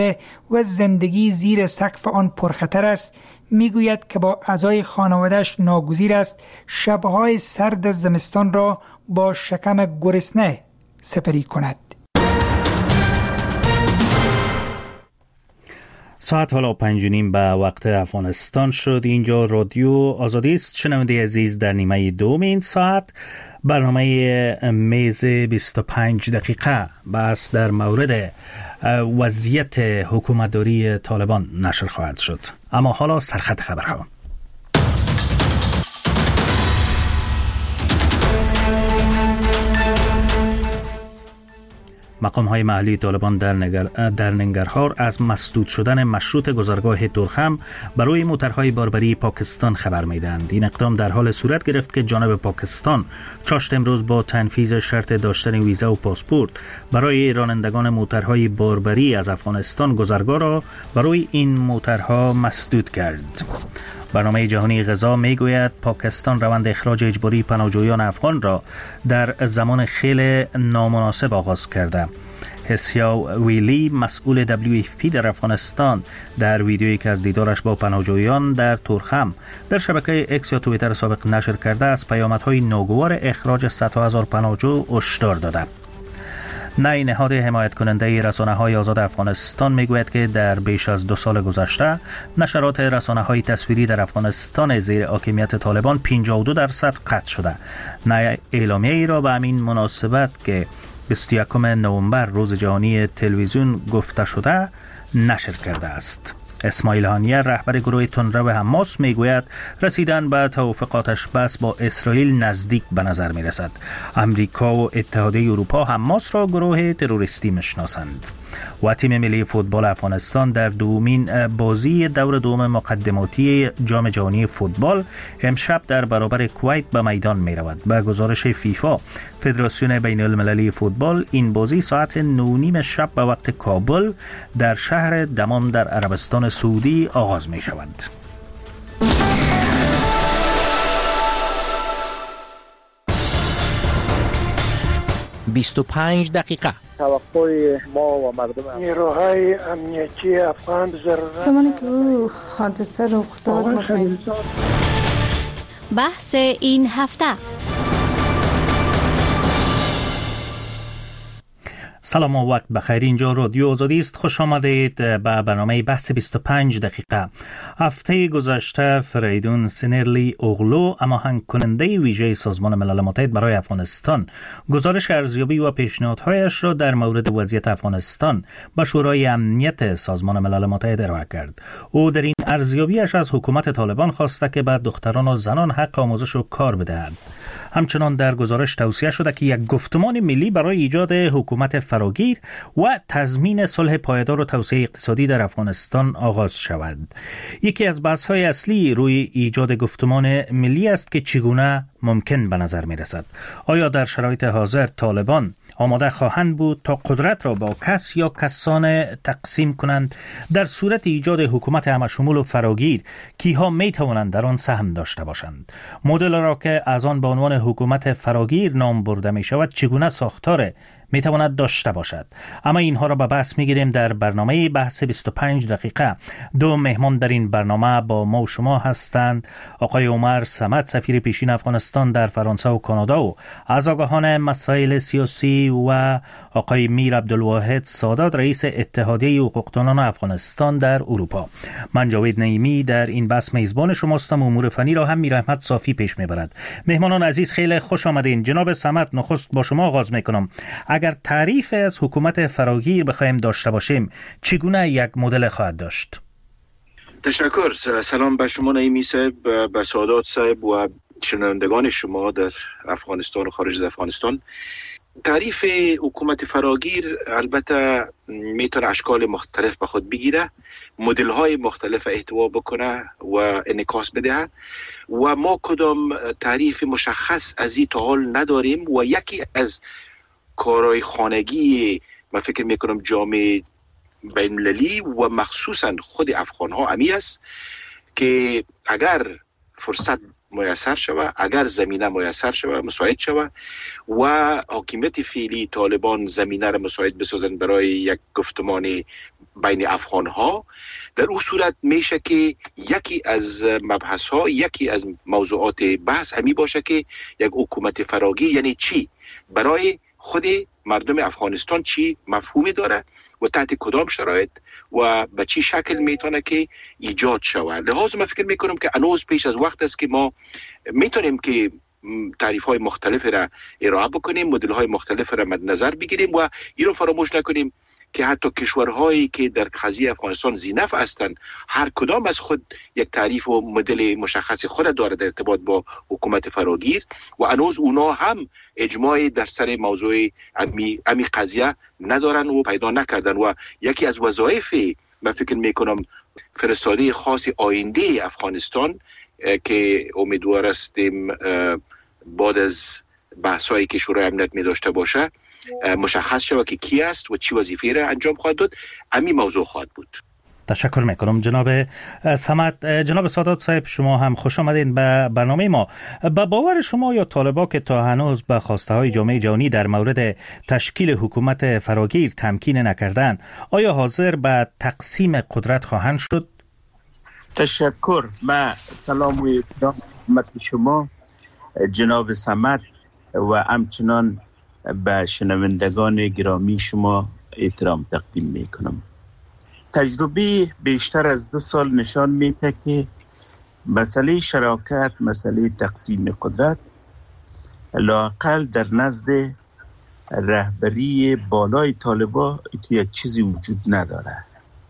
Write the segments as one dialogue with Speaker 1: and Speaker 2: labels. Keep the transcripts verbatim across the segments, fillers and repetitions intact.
Speaker 1: و زندگی زیر سقف آن پرخطر است، میگوید که با اعضای خانواده‌اش ناگزیر است شبهای سرد زمستان را با شکم گرسنه سپری کند.
Speaker 2: ساعت حالا پنج و نیم به وقت افغانستان شد. اینجا رادیو آزادی است. شنونده عزیز، در نیمه دوم این ساعت برنامه میز بیست و پنج دقیقه بحث در مورد وضعیت حکومتداری طالبان نشر خواهد شد. اما حالا سرخط خبرها. مقام‌های محلی طالبان در, نگر... در ننگرهار از مسدود شدن مشروط گذرگاه تورخم برای موترهای باربری پاکستان خبر می‌دهند. این اقدام در حال صورت گرفت که جانب پاکستان چاشت امروز با تنفیذ شرط داشتن ویزا و پاسپورت برای رانندگان موترهای باربری از افغانستان گذرگاه را برای این موترها مسدود کرد. برنامه جهانی غذا میگوید پاکستان روند اخراج اجباری پناهجویان افغان را در زمان خیلی نامناسب آغاز کرده. حسیا ویلی، مسئول دبلیو اف پی در افغانستان، در ویدیویی که از دیدارش با پناهجویان در تورخم در شبکه اکس یا توییتر سابق نشر کرده از پیامدهای ناگوار اخراج صدها هزار پناهجو هشدار داده. نای نهاد حمایت کننده رسانه‌های آزاد افغانستان میگوید که در بیش از دو سال گذشته نشرات رسانه‌های تصویری در افغانستان زیر حاکمیت طالبان پنجاه و دو درصد قطع شده. نای اعلامیه ای را به همین مناسبت که بیست و یکم نوامبر روز جهانی تلویزیون گفته شده نشر کرده است. اسماعیل هانیه، رهبر گروه تندرو حماس، میگوید رسیدن به توافقاتش بس با اسرائیل نزدیک به نظر می رسد. امریکا و اتحادیه اروپا حماس را گروه تروریستی میشناسند. و تیم ملی فوتبال افغانستان در دومین بازی دور دوم مقدماتی جام جهانی فوتبال امشب در برابر کویت به میدان می رود. به گزارش فیفا، فدراسیون بین المللی فوتبال، این بازی ساعت نه و نیم شب به وقت کابل در شهر دمام در عربستان سعودی آغاز می شود.
Speaker 3: بیست و پنج دقیقه.
Speaker 4: توقع ما و مردم نیروهای امنیتی افغان ضرورت
Speaker 5: زمانی که او حادثه رخ داد
Speaker 6: بحث این هفته.
Speaker 2: سلام و وقت بخیر. اینجا رادیو آزادی است. خوش آمدید به برنامه بحث بیست و پنج دقیقه. هفته گذشته فریدون سنرلی اوغلو، هماهنگ کننده ویژه سازمان ملل متحد برای افغانستان، گزارش ارزیابی و پیشنهادهایش را در مورد وضعیت افغانستان به شورای امنیت سازمان ملل متحد ارائه کرد. او در این ارزیابیش از حکومت طالبان خواسته که به دختران و زنان حق آموزش و کار بدهد. همچنان در گزارش توصیه شده که یک گفتمان ملی برای ایجاد حکومت فراگیر و تضمین صلح پایدار و توسعه اقتصادی در افغانستان آغاز شود. یکی از بحث‌های اصلی روی ایجاد گفتمان ملی است که چگونه ممکن به نظر می رسد. آیا در شرایط حاضر طالبان آماده خواهند بود تا قدرت را با کس یا کسان تقسیم کنند؟ در صورت ایجاد حکومت همشمول و فراگیر، کیها می توانند در آن سهم داشته باشند؟ مدل را که از آن به عنوان حکومت فراگیر نام برده می شود چگونه ساختار می تواند داشته باشد؟ اما اینها را به بحث می گیریم در برنامه بحث بیست و پنج دقیقه. دو مهمان در این برنامه با ما و شما هستند. آقای عمر صمد، سفیر پیشین افغانستان در فرانسه و کانادا و از آگاهان مسائل سیاسی، و آقای میر عبدالواحد سادات، رئیس اتحادیه حقوقدانان افغانستان در اروپا. من جاوید نعیمی در این بحث میزبان شماستم. امور فنی را هم میر احمد صافی پیش میبرد. مهمانان عزیز خیلی خوش آمدین. جناب صمد، نخست با شما آغاز میکنم. اگر تعریف از حکومت فراگیر بخوایم داشته باشیم چگونه یک مدل خواهد داشت؟
Speaker 7: تشکر. سلام به شما نعیمی صاحب، به سادات صاحب و شنوندگان شما در افغانستان و خارج از افغانستان. تعریف حکومت فراگیر البته میتونه اشکال مختلف به خود بگیره، مدل های مختلف احتوا بکنه و انعکاس بده و ما کدام تعریف مشخص از این تا حال نداریم و یکی از کارهای خانگی من فکر میکنم جامعه بین‌المللی و مخصوصا خود افغان ها امی است که اگر فرصت میسر شود، اگر زمینه میسر شود مساعد شود و حاکمیت فعلی طالبان زمینه را مساعد بسازن برای یک گفتمان بین افغان ها، در اون صورت میشه که یکی از مبحث ها، یکی از موضوعات بحث همی باشه که یک حکومت فراگیر یعنی چی، برای خود مردم افغانستان چی مفهومی داره و تحت کدام شرایط و به چی شکل میتونه که ایجاد شود. لحاظ من فکر میکنم که هنوز پیش از وقت است که ما میتونیم که تعریف های مختلف را ارائه بکنیم، مدل های مختلف را مد نظر بگیریم و این رو فراموش نکنیم که حتی کشورهایی که در قضیه افغانستان ذی‌نفع هستند هر کدام از خود یک تعریف و مدل مشخص خود داره در ارتباط با حکومت فراگیر و هنوز اونا هم اجماع در سر موضوع امی, امی قضیه ندارن و پیدا نکردن و یکی از وظایف من فکر میکنم فرستاده خاص آینده افغانستان که امیدوار هستیم بعد از بحثایی که شورای امنیت می داشته باشه مشخص شود که کی است و چی وظیفه را انجام خواهد داد، همین موضوع خواهد بود.
Speaker 2: تشکر میکنم جناب صمد. جناب سادات صاحب، شما هم خوش آمدین به برنامه ما. به باور شما یا طالبان که تا هنوز به خواسته های جامعه جهانی در مورد تشکیل حکومت فراگیر تمکین نکردند، آیا حاضر به تقسیم قدرت خواهند شد؟
Speaker 8: تشکر. من سلام و احترام خدمت شما جناب صمد و همچنان به شنوندگان گرامی شما احترام تقدیم میکنم. تجربه بیشتر از دو سال نشان میده که مسئله شراکت، مسئله تقسیم قدرت لااقل در نزد رهبری بالای طالبان یک چیزی وجود نداره.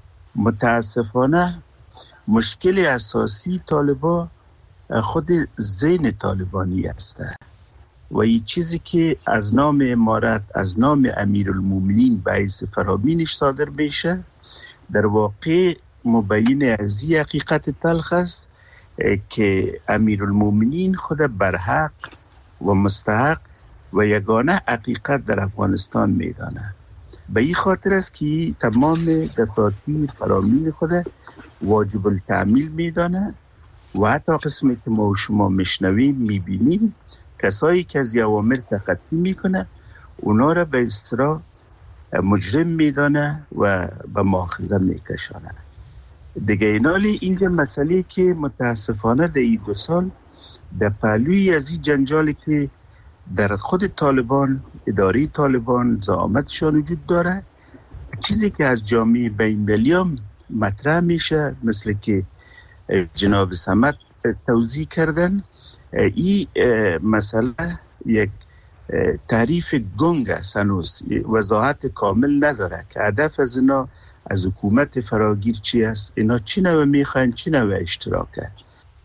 Speaker 8: متاسفانه مشکل اساسی طالبان خود ذهن طالبانی است و این چیزی که از نام امارت، از نام امیرالمومنین باعث فرامینش صادر بشه، در واقع مبین از این حقیقت تلخ است که امیرالمومنین خود برحق و مستحق و یگانه حقیقت در افغانستان میدانه. به این خاطر است که تمام دساتیر فرامین خود واجب التعمیل میدانه و حتی قسمی که ما و شما مشنویم میبینیم کسایی که از اوامر تخطی میکنه اونا را به اصطلاح مجرم میدانه و به مؤاخذه میکشانه. دیگه اینالی اینجا مسئله که متاسفانه در این دو سال در پهلوی از این جنجالی که در خود طالبان، اداره طالبان زعامتشان وجود داره، چیزی که از جامعه بین‌المللی هم مطرح میشه مثل که جناب صمد توضیح کردن، این مسئله یک تعریف گنگ است، هنوز وضاحت کامل نداره که هدف از اینا از حکومت فراگیر چی است، اینا چی نوع میخواین، چی نوع اشتراکه.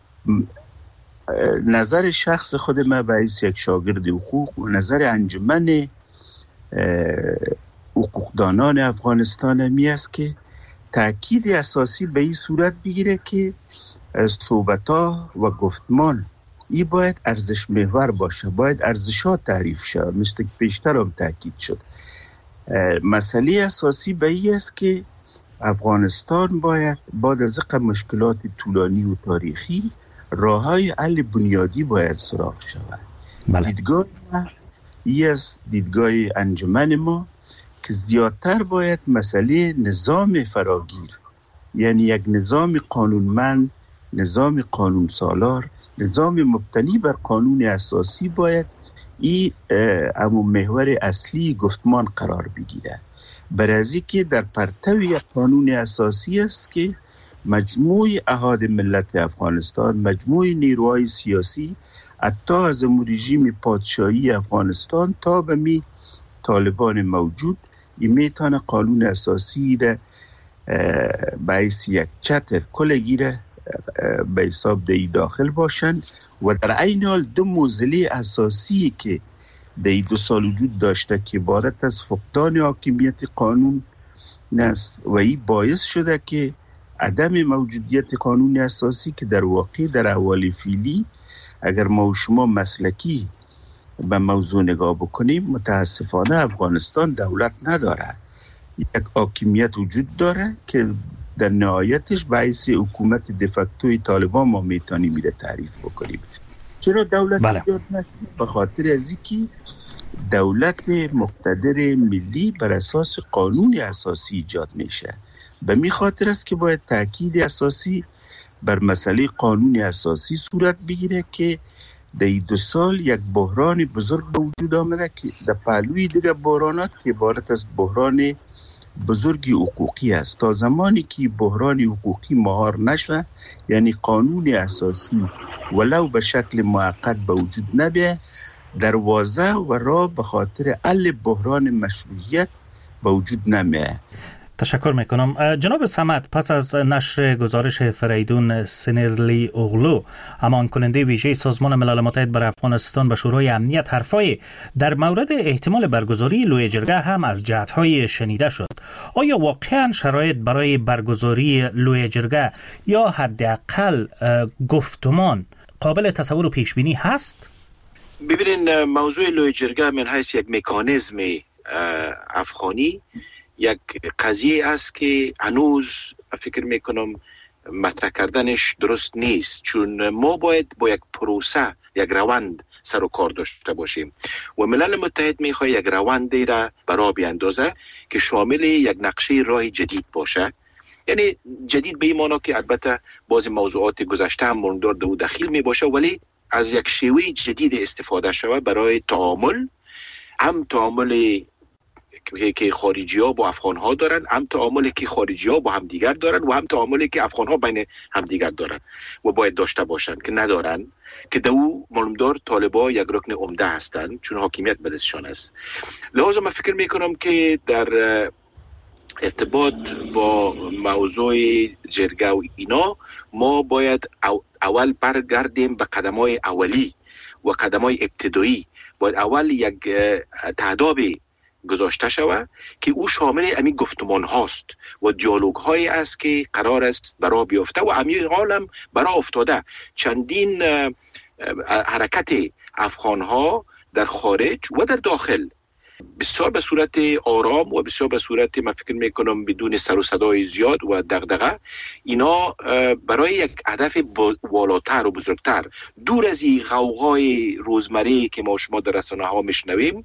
Speaker 8: نظر شخص خود من باعث یک شاگرد حقوق و نظر انجمن حقوقدانان افغانستان می است که تأکید اساسی به این صورت بگیره که صحبت‌ها و گفتمان این باید ارزش محور باشه، باید ارزش‌ها تعریف شود، مثل که پیشتر هم تأکید شد. مسئله اساسی به این است که افغانستان باید بعد از مشکلات طولانی و تاریخی راه‌های حل بنیادی باید سراغ شود. بله. دیدگاه ما این است، دیدگاه انجمن ما، که زیادتر باید مسئله نظام فراگیر، یعنی یک نظام قانونمند، نظام قانون سالار، نظام مبتنی بر قانون اساسی باید این امو محور اصلی گفتمان قرار بگیره. برای که در پرتو یک قانون اساسی است که مجموع احاد ملت افغانستان، مجموع نیروهای سیاسی، حتی از رژیم پادشاهی افغانستان تا به می طالبان موجود، این میتونه قانون اساسی را باعث یک چتر کلگی را به حساب دی داخل باشند و در عین حال دو معضله اساسی که دی دو سال وجود داشته که عبارت از فقدان حاکمیت قانون است و این باعث شده که عدم موجودیت قانون اساسی که در واقع در احوال فعلی اگر ما و شما مسلکی به موضوع نگاه بکنیم، متاسفانه افغانستان دولت نداره، یک حاکمیت وجود داره که در نهایتش باعث حکومت دفکتوی طالبان ما میتونیم میره تعریف بکنیم. چرا دولت
Speaker 2: بله.
Speaker 8: ایجاد نشد؟ به خاطر از اینکه دولت مقتدر ملی بر اساس قانون اساسی ایجاد میشه. به می خاطر است که باید تاکید اساسی بر مسئله قانون اساسی صورت بگیره که در این دو سال یک بحران بزرگ به وجود آمده که در پهلوی دیگر بحرانات که عبارت از بحران بزرگی حقوقی است. تا زمانی که بحران حقوقی مهار نشه، یعنی قانون اساسی ولو به شکل موقت به وجود نبیه، دروازه و راه به خاطر حل بحران مشروعیت به وجود نمیه.
Speaker 2: تشکر میکنم. جناب صمد، پس از نشر گزارش فریدون سنرلی اغلو، امان کننده ویژه سازمان ملل متحد برای افغانستان و شورای امنیت، حرفای در مورد احتمال برگزاری لوی جرگه هم از جهت‌های شنیده شد. آیا واقعا شرایط برای برگزاری لوی جرگه یا حداقل گفتمان قابل تصور و پیش بینی هست؟
Speaker 7: ببینین، موضوع لوی جرگه من حیث یک مکانیزم افغانی یک قضیه است که هنوز فکر میکنم مطرح کردنش درست نیست، چون ما باید با یک پروسه، یک روند سر و کار داشته باشیم و ملل متحد میخواد یک روندی را برا بیاندازه که شامل یک نقشه راه جدید باشه. یعنی جدید به این معنی که البته بعضی موضوعات گذشته هم ماندار دو دخیل می باشه، ولی از یک شیوه جدید استفاده شود برای تعامل، هم تعامل که خارجی ها با افغان ها دارن، هم تعاملی که خارجی ها با هم دیگر دارن و هم تعاملی که افغان ها بین هم دیگر دارن و باید داشته باشن که ندارن، که دو معلومدار طالبا یک رکن عمده هستند چون حاکمیت به دستشان است. لذا من فکر میکنم که در ارتباط با موضوع جرگه و اینا ما باید اول برگردیم به قدمای اولی و قدمای ابتدایی. باید اول یک تعداد گذاشته شود که او شامل امی گفتمان هاست و دیالوگ هایی است که قرار است برا بیافته و امی عالم برا افتاده. چندین حرکت افغان ها در خارج و در داخل بسیار به صورت آرام و بسیار به صورت من فکر میکنم بدون سر و صدای زیاد و دغدغه، اینا برای یک هدف والاتر و بزرگتر، دور از این غوغای روزمره که ما شما در رسانه ها میشنویم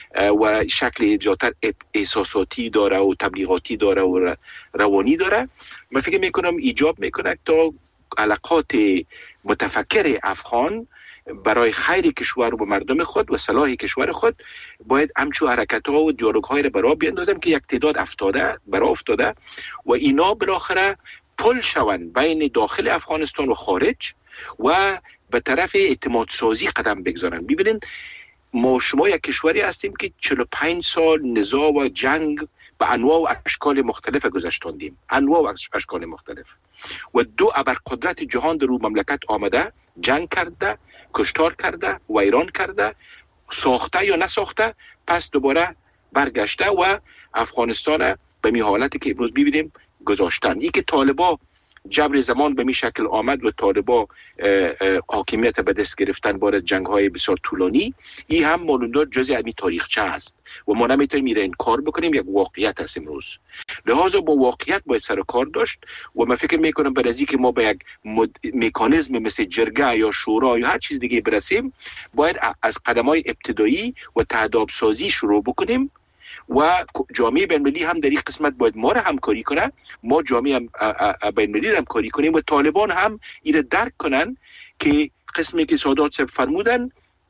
Speaker 7: و شکل زیادتر احساساتی داره و تبلیغاتی داره و روانی داره، من فکر میکنم ایجاب میکنه تا علاقات متفکر افغان برای خیر کشور و مردم خود و صلاح کشور خود باید همچو حرکت ها و دیالوگ های را برای بیندازم که یک تعداد افتاده برای افتاده و اینا بالاخره پل شوند بین داخل افغانستان و خارج و به طرف اعتماد سازی قدم بگذارن. ببینین، ما شما یک کشوری هستیم که چهل و پنج سال نزاع و جنگ به انواع و اشکال مختلف گذشتاندیم، انواع و اشکال مختلف، و دو ابرقدرت جهان در رو مملکت آمده، جنگ کرده، کشتار کرده، ویران کرده، ساخته یا نساخته، پس دوباره برگشته و افغانستان به می حالتی که امروز ببینیم گذاشتن. این که طالبا جبر زمان به می شکل آمد و طالبا حاکمیت به دست گرفتن بار جنگ های بسیار طولانی، این هم معلومدار جزء امی تاریخچه است و ما نمیتونیم میره این کار بکنیم، یک واقعیت هست امروز. لحاظا با واقعیت باید سر کار داشت و من فکر میکنم برای اینکه ما به یک مد... مکانیزم مثل جرگه یا شورا یا هر چیز دیگه برسیم، باید از قدمای ابتدایی و تهداب سازی شروع بکنیم و جامعه بین‌المللی هم در این قسمت باید ما را همکاری کنه، ما جامعه بین‌المللی را همکاری کنیم و طالبان هم این درک کنن که قسمی که سادات صاحب فرمودن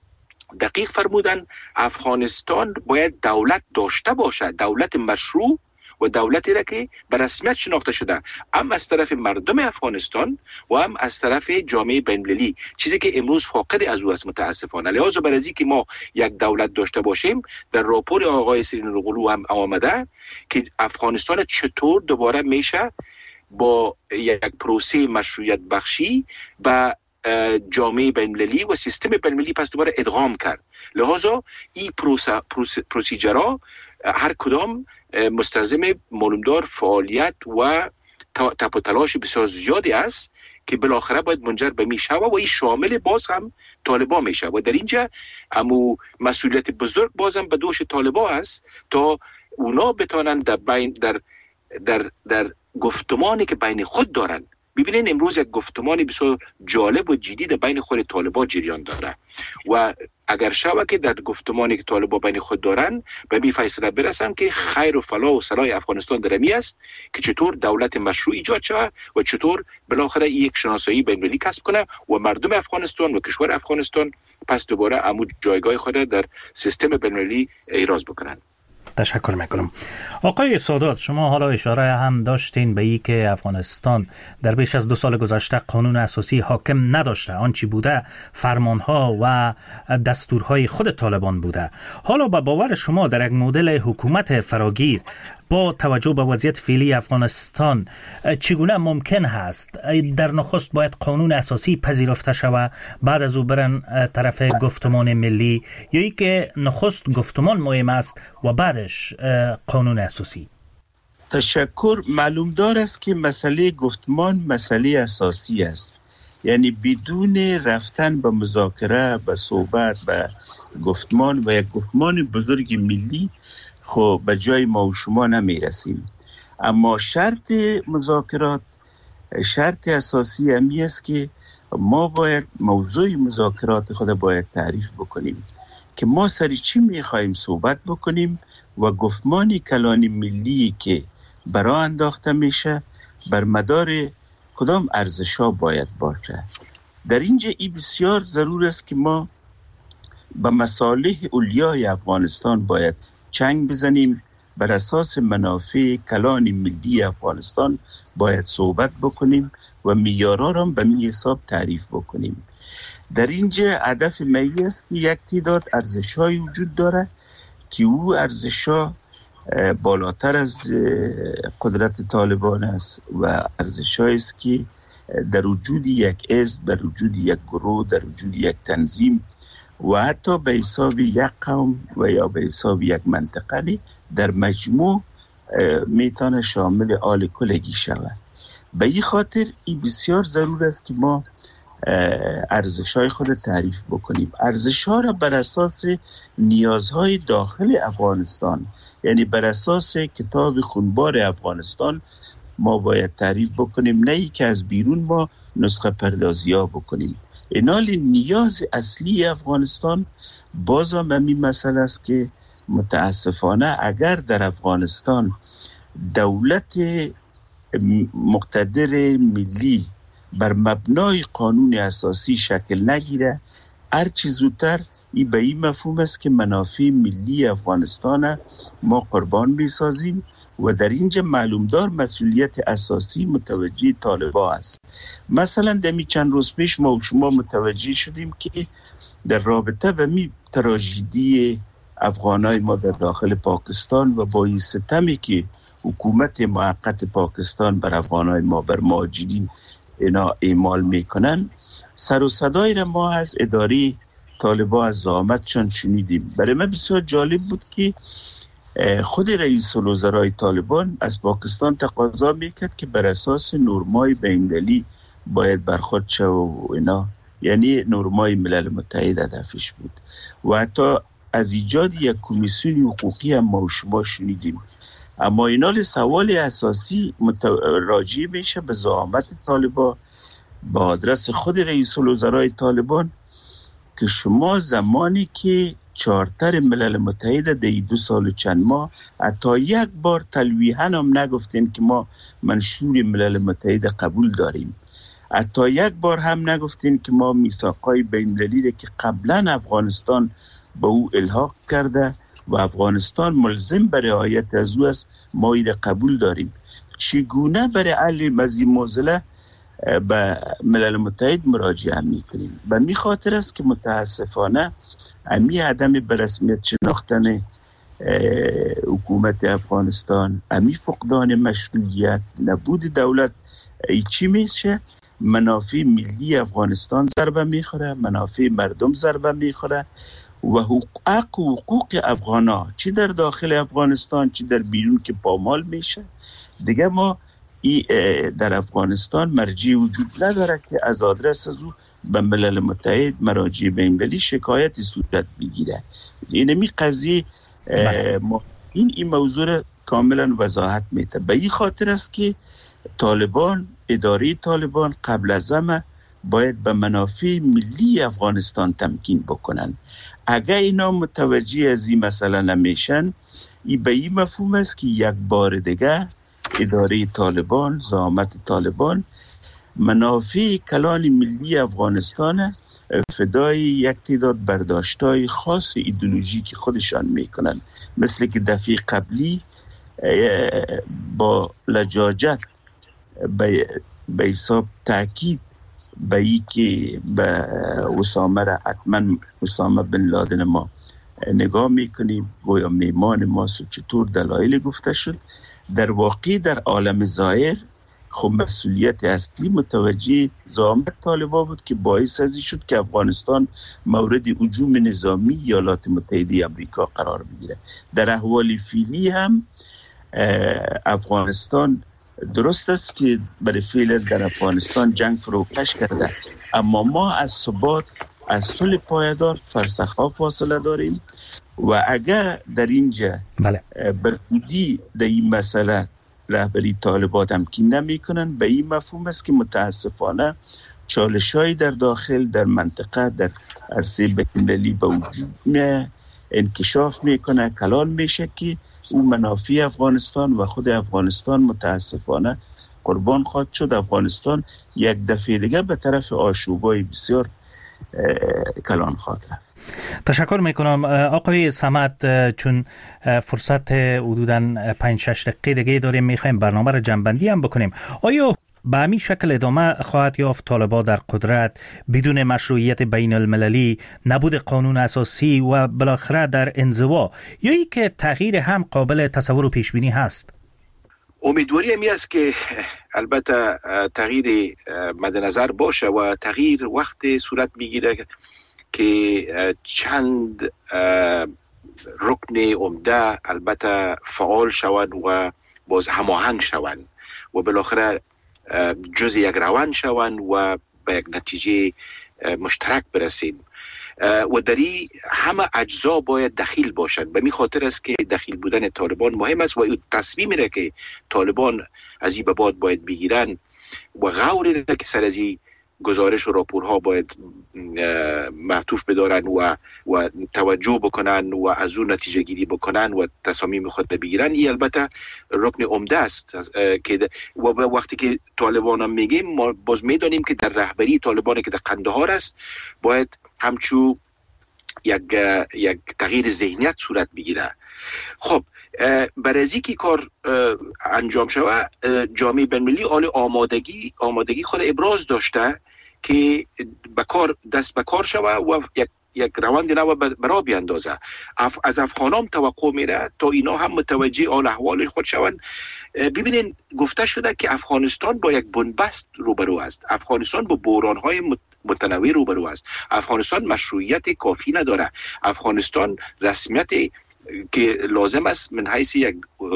Speaker 7: دقیق فرمودن، افغانستان باید دولت داشته باشه، دولت مشروع و دولتی را که به رسمیت شناخته شده، هم از طرف مردم افغانستان و هم از طرف جامعه بین‌المللی، چیزی که امروز فاقد از او است متاسفانه. لحاظا بر از اینکه ما یک دولت داشته باشیم، در راپور آقای سرین اغلو هم آمده که افغانستان چطور دوباره میشه با یک پروسه مشروعیت بخشی و جامعه بین‌المللی و سیستم بین‌المللی پس دوباره ادغام کرد. لحاظا این پروسه پروسیجرها هر کدام مستلزم معلومدار فعالیت و تپ و تلاش بسیار زیادی است که بالاخره باید منجر به میشه و این شامل باز هم طالبان میشه و در اینجا امو مسئولیت بزرگ بازم به دوش طالبان است تا اونا بتانن در بین در در در گفتمانی که بین خود دارن ببینین امروز یک گفتمان بسیار جالب و جدید بین خود طالبان جریان داره و اگر شوه که در گفتمانی که طالبان بین خود دارن به می فیصله برسن که خیر و فلاح و صلاح افغانستان در می است که چطور دولت مشروع ایجاد شود و چطور بالاخره یک شناسایی بین‌المللی کسب کنه و مردم افغانستان و کشور افغانستان پس دوباره عمود جایگاه خود در سیستم بین‌المللی احراز بکنن.
Speaker 2: تشکر میکنم. آقای سادات، شما حالا اشاره هم داشتین به ای که افغانستان در بیش از دو سال گذشته قانون اساسی حاکم نداشته، آنچه بوده فرمانها و دستورهای خود طالبان بوده. حالا با باور شما در یک مدل حکومت فراگیر با توجه به وضعیت فعلی افغانستان چگونه ممکن هست در نخست باید قانون اساسی پذیرفته شود بعد از او برن طرف گفتمان ملی، یا ای که نخست گفتمان مهم است و بعدش قانون اساسی؟
Speaker 8: تشکر. معلوم دار است که مسئله گفتمان مسئله اساسی است، یعنی بدون رفتن به مذاکره، به صحبت، به گفتمان و یک گفتمان بزرگ ملی خب به جای ما و شما نمی رسیم. اما شرط مذاکرات، شرط اساسی همی است که ما باید موضوع مذاکرات خود باید تعریف بکنیم که ما سری چی می خواهیم صحبت بکنیم و گفتمان کلان ملی که برای انداخته میشه بر مدار کدام ارزش‌ها باید باشه. در اینجا ای بسیار ضرور است که ما به مصالح اولیای افغانستان باید چنگ بزنیم، بر اساس منافع کلان ملی افغانستان باید صحبت بکنیم و معیارها را به می حساب تعریف بکنیم. در اینجا هدف می است که یک تعداد ارزش‌های وجود داره که او ارزش‌ها بالاتر از قدرت طالبان است و ارزش‌هایی است که در وجود یک حزب، در وجود یک گروه، در وجود یک تنظیم و حتی به حساب یک قوم و یا به حساب یک منطقه در مجموع میتونه شامل آل کلگی شود. به این خاطر این بسیار ضرور است که ما ارزش‌های خود تعریف بکنیم. ارزش‌ها را بر اساس نیازهای داخل افغانستان، یعنی بر اساس کتاب خونبار افغانستان ما باید تعریف بکنیم، نه ای که از بیرون ما نسخه پردازی ها بکنیم. اینال نیاز اصلی افغانستان باز هم همین مسئله است که متاسفانه اگر در افغانستان دولت مقتدر ملی بر مبنای قانون اساسی شکل نگیره، هر چی زودتر این به این مفهوم است که منافع ملی افغانستان ما قربان می‌سازیم و در اینجا معلومدار مسئولیت اساسی متوجه طالبان است. مثلا دمی چند روز پیش ما و شما متوجه شدیم که در رابطه به می تراژدی افغانای ما در داخل پاکستان و با این ستمی که حکومت موقت پاکستان بر افغانای ما، بر مهاجرین اینا اعمال میکنن، سر و صدای را ما از اداره طالبان از زعامتشان شنیدیم. برای من بسیار جالب بود که خود رئیس الوزرای طالبان از پاکستان تقاضا میکرد که بر اساس نرمای بین‌المللی باید برخورد شود و اینا، یعنی نرمای ملل متحد هدفش بود و حتی از ایجاد یک کمیسیون حقوقی هم ما و شما شنیدیم. اما اینال سوال اساسی راجع میشه به زعامت طالبان با آدرس خود رئیس الوزرای طالبان که شما زمانی که چارتر ملل متحد در دو سال و چند ماه حتی یک بار تلویحاً هم نگفتین که ما منشور ملل متحد قبول داریم، حتی یک بار هم نگفتین که ما میثاقای بین‌المللی که قبلا افغانستان به او الحاق کرده و افغانستان ملزم به رعایت از او است ما این قبول داریم. چگونه برای حل مزی موزله به ملل متحد مراجعه میکنیم؟ به می خاطر است که متاسفانه امی عدم برسمیت شناختن حکومت افغانستان، امی فقدان مشروعیت، نبود دولت، ای چی میشه؟ منافع ملی افغانستان ضربه میخوره، منافع مردم ضربه میخوره و حقوق و حقوق افغانا چی در داخل افغانستان چی در بیرون که پامال میشه. دیگه ما ای در افغانستان مرجع وجود نداره که از آدرس از او به ملل متحد مراجع بین‌المللی شکایتی صورت بگیره. اینمی قضیه ما این این موضوع کاملا وضاحت میده. به این خاطر است که طالبان اداره طالبان قبل از همه باید به منافع ملی افغانستان تمکین بکنن. اگر اینا متوجه از این مسئله نمیشن، این به این مفهوم است که یک بار دیگه اداره طالبان، زعامت طالبان منافع کلان ملی افغانستان فدای یک تعداد برداشت‌های خاص ایدئولوژیکی خودشان میکنن، مثل که دفعه قبلی با لجاجت به حساب تاکید به ای که به اسامه را حتما اسامه بن لادن ما نگاه میکنیم گویا میمان ماست و چطور دلایل گفته شد. در واقع در عالم ظاهر خب مسئولیت اصلی متوجه زعامت طالبان بود که باعث ازی شد که افغانستان مورد هجوم نظامی ایالات متحده آمریکا قرار بگیره. در احوال فعلی هم افغانستان درست است که برای فعل در افغانستان جنگ فروکش کرده، اما ما از ثبات، از صلح پایدار فرسخ‌ها فاصله داریم و اگر در اینجا بله. برخودی در این مسئله رهبری طالبان تمکین نمی کنن، به این مفهوم است که متاسفانه چالش‌های در داخل در منطقه در عرصه بین‌المللی به وجود انکشاف میکنه، کلان میشه که اون منافع افغانستان و خود افغانستان متاسفانه قربان خواهد شد. افغانستان یک دفعه دیگه به طرف آشوبای بسیار کلان خواهد رفت.
Speaker 2: تشکر میکنم آقای صمد. چون فرصت حدوداً پنج شش دقیقه دیگه داریم، میخوایم برنامه را جنبندی هم بکنیم. آیا به همین شکل ادامه خواهد یافت طالبان در قدرت بدون مشروعیت بین المللی، نبود قانون اساسی و بالاخره در انزوا، یا ای که تغییر هم قابل تصور و پیش بینی هست؟
Speaker 7: امیدواری همی است که البته تغییر مد نظر باشه و تغییر وقت صورت میگیره که چند رکن عمده البته فعال شوند و باز هماهنگ شوند و بالاخره جز یک روند شوند و به یک نتیجه مشترک برسیم و دری همه اجزا باید دخیل باشند. به می خاطر است که دخیل بودن طالبان مهم است و این تصمیمی را که طالبان از این به بعد باید بگیرن و غوری را که سر از این گزارش و راپورها باید معطوف بدارن و و توجه بکنن و از اون نتیجه گیری بکنن و تصامیم خود بگیرن، این البته رکن عمده است که و وقتی که طالبان هم میگیم ما باز میدانیم که در رهبری طالبان که در قندهار است باید همچو یک یک تغییر ذهنیت صورت بگیره. خب برای از اینکه کار انجام شود جامعه بین‌المللی آل آمادگی آمادگی خود ابراز داشته که به کار دست به کار شود و یک یک روند نو برا بیاندازه. اف از افغانان توقع میره تا اینا هم متوجه آل احوال خود شوند. ببینین گفته شده که افغانستان با یک بنبست روبرو است، افغانستان با بحران‌های متنوع روبرو است، افغانستان مشروعیت کافی نداره، افغانستان رسمیت که لازم است من حیث یک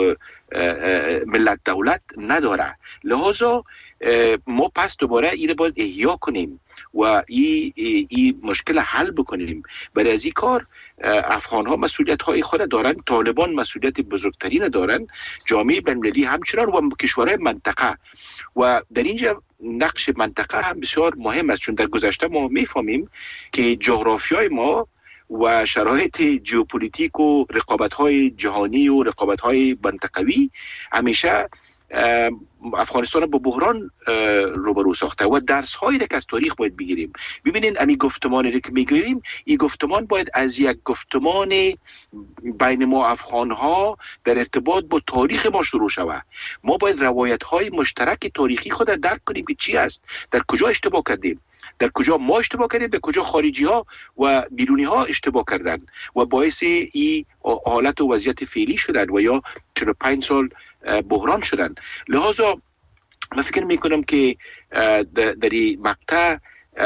Speaker 7: ملت دولت نداره. لحاظا ما پس دوباره این رو باید احیا کنیم و این ای مشکل حل بکنیم. برای از این کار افغان ها مسئولیت های خود دارن، طالبان مسئولیت بزرگترین دارن، جامعه بین‌المللی همچنان و کشورهای منطقه. و در اینجا نقش منطقه هم بسیار مهم است، چون در گذشته ما میفهمیم که جغرافیای ما و شرایط ژئوپلیتیک و رقابت‌های جهانی و رقابت‌های منطقوی همیشه افغانستان با بحران روبرو ساخته و درس‌هایی را که از تاریخ باید بگیریم. ببینین امی گفتمانی را که میگیریم، این گفتمان باید از یک گفتمان بین ما افغان‌ها در ارتباط با تاریخ ما شروع شود. ما باید روایت‌های مشترک تاریخی خود را درک کنیم که چی است، در کجا اشتباه کردیم، در کجا ما اشتباه کردیم، در کجا خارجی ها و بیرونی ها اشتباه کردن و باعث این حالت و وضعیت فعلی شدن و یا چهل و پنج سال بحران شدن. لحاظا من فکر میکنم که در این مقطع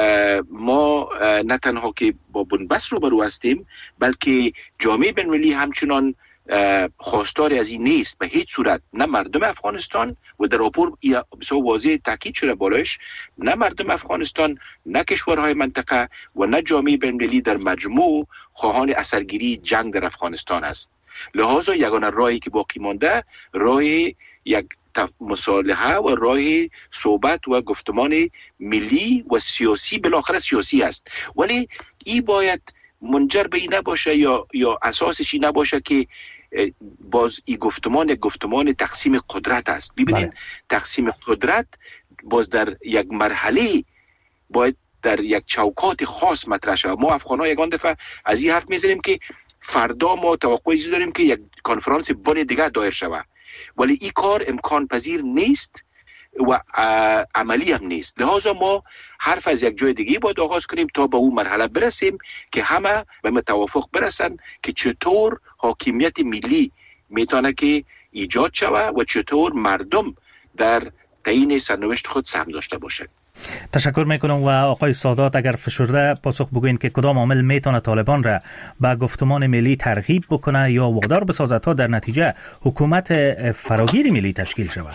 Speaker 7: ما نه تنها که با بنبست روبرو هستیم، بلکه جامعه بین‌المللی همچنان خواستار از این نیست به هیچ صورت، نه مردم افغانستان و در راپور بسیار واضح تاکید شده بالایش، نه مردم افغانستان، نه کشورهای منطقه و نه جامعه بین‌المللی در مجموع خواهان اثرگیری جنگ در افغانستان است. لحاظا یگانه راهی که باقی مانده راه یک مصالحه و راه صحبت و گفتمان ملی و سیاسی، بالاخره سیاسی است، ولی این باید منجر به این نباشه یا یا اساسش این نباشه که باز این گفتمان گفتمان تقسیم قدرت است. ببینید بله. تقسیم قدرت باز در یک مرحله باید در یک چوکات خاص مطرح شود. ما افغان‌ها یگان دفعه از این حرف میزنیم که فردا ما توقعی داریم که یک کنفرانس بن دیگه دایر شود، ولی این کار امکان پذیر نیست و عملی هم نیست. لحاظا ما حرف از یک جای دیگه باید آغاز کنیم تا به اون مرحله برسیم که همه به متوافق برسن که چطور حاکمیت ملی میتونه که ایجاد شود و چطور مردم در تعیین سرنوشت خود سهم داشته باشند.
Speaker 2: تشکر میکنم. و آقای سادات اگر فشرده پاسخ بگوین که کدام عامل میتونه طالبان را به گفتمان ملی ترغیب بکنه یا وادار بسازد تا در نتیجه حکومت فراگیر ملی تشکیل شود؟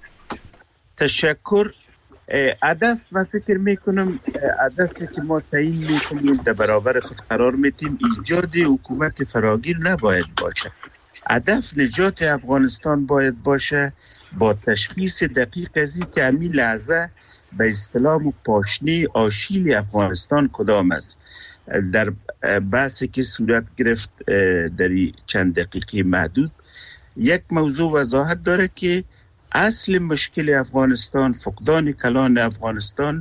Speaker 8: تشکر. هدف من فکر میکنم هدفی که ما تعیین میکنیم در برابر خود قرار میتیم ایجاد حکومت فراگیر نباید باشه. هدف نجات افغانستان باید باشه با تشخیص دقیق از این که همین لحظه به اصطلاح پاشنه آشیل افغانستان کدام است. در بحثی که صورت گرفت در چند دقیقه محدود یک موضوع وضاحت داره که اصل مشکل افغانستان فقدان کلان افغانستان،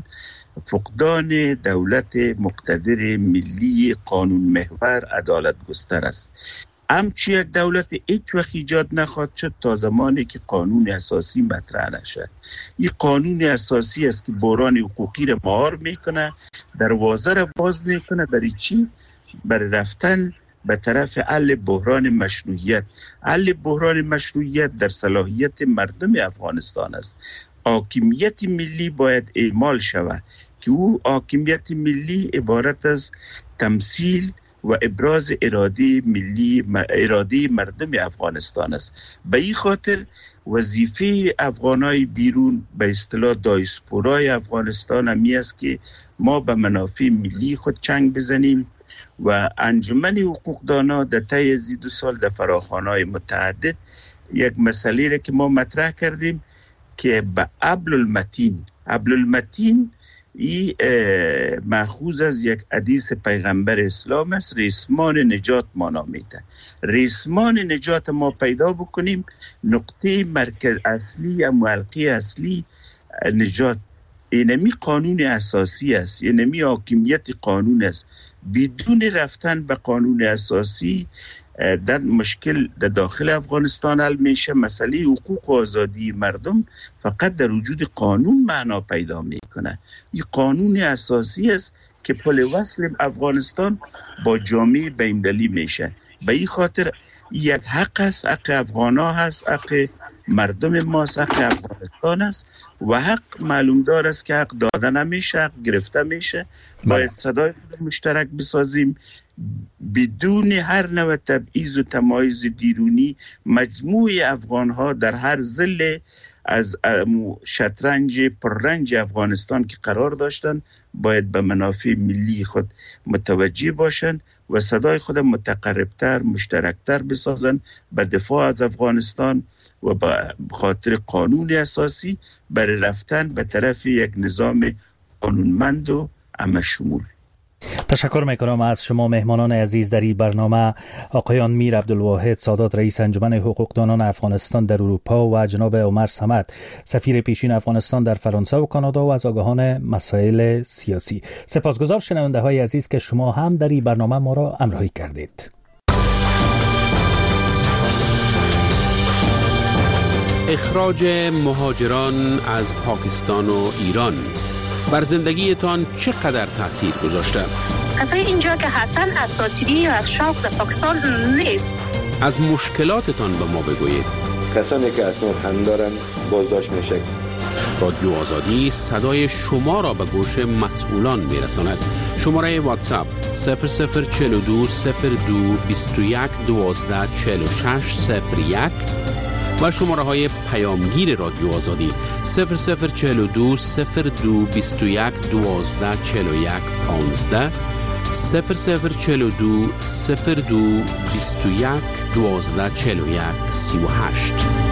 Speaker 8: فقدان دولت مقتدر ملی قانون محور عدالت گستر است. همچی یک دولت هیچ وقت ایجاد نخواهد شد تا زمانی که قانون اساسی مطرح نشد. این قانون اساسی است که بحران حقوقی را مهار میکنه، دروازه را باز میکنه برای چی؟ برای رفتن به طرف حل بحران مشروعیت. حل بحران مشروعیت در صلاحیت مردم افغانستان است. حاکمیت ملی باید اعمال شود که او حاکمیت ملی عبارت از تمثیل و ابراز اراده ملی، اراده مردم افغانستان است. به این خاطر وظیفه افغانای بیرون به اصطلاح دایسپورای افغانستان همی است که ما به منافع ملی خود چنگ بزنیم و انجمن حقوقدانا در طی از دو سال در فراخوان‌های متعدد یک مسئله را که ما مطرح کردیم که به حبل المتین حبل المتین این مأخوذ از یک حدیث پیغمبر اسلام است، ریسمان نجات ما نامیده. ریسمان نجات ما پیدا بکنیم، نقطه مرکز اصلی یا حلقه اصلی نجات اینمی قانون اساسی است، اینمی حاکمیت قانون است. بدون رفتن به قانون اساسی در مشکل در داخل افغانستان حل میشه. مسئله حقوق و آزادی مردم فقط در وجود قانون معنا پیدا میکنه. این قانون اساسی است که پل وصل افغانستان با جامعه بین‌المللی میشه. به این خاطر یک حق است، حق افغانا هست، حق مردم ما است، حق افغانستان است و حق معلوم دار است که حق داده نمیشه، حق گرفته میشه. باید صدای خود مشترک بسازیم بدون هر نوع تبعیض و تمایز دیرونی. مجموع افغان ها در هر ظل از شطرنج پررنج افغانستان که قرار داشتن باید به منافع ملی خود متوجه باشند و صدای خود متقربتر مشترکتر بسازن به دفاع از افغانستان و به خاطر قانون اساسی برای رفتن به طرف یک نظام قانونمند و همه شمول.
Speaker 2: تشکر میکنم از شما مهمانان عزیز در این برنامه، آقایان میر عبدالواحد سادات رئیس انجمن حقوقدانان افغانستان در اروپا و جناب عمر صمد سفیر پیشین افغانستان در فرانسه و کانادا و از آگاهان مسائل سیاسی. سپاسگزار شنونده های عزیز که شما هم در این برنامه ما را همراهی کردید.
Speaker 9: اخراج مهاجران از پاکستان و ایران بر زندگیتان چقدر تاثیر گذاشته؟
Speaker 10: کسای اینجا که هستن اساطیری یا از شوق در پاکستان نیست.
Speaker 9: از مشکلاتتان به ما بگویید.
Speaker 11: کسانی که اسناد هم دارن بازداشت میشه.
Speaker 9: رادیو آزادی صدای شما را به گوش مسئولان میرساند. شماره واتساپ صفر صفر چهل و دو صفر دو بیست و یک دوازده چهل و شش صفر یک و شماره های پیامگیر رادیو آزادی صفر صفر چهل و دو صفر دو بیست و یک دوازده چهل و یک پانزده صفر صفر چهل و دو صفر دو بیست و یک دوازده چهل و یک سی و هشت.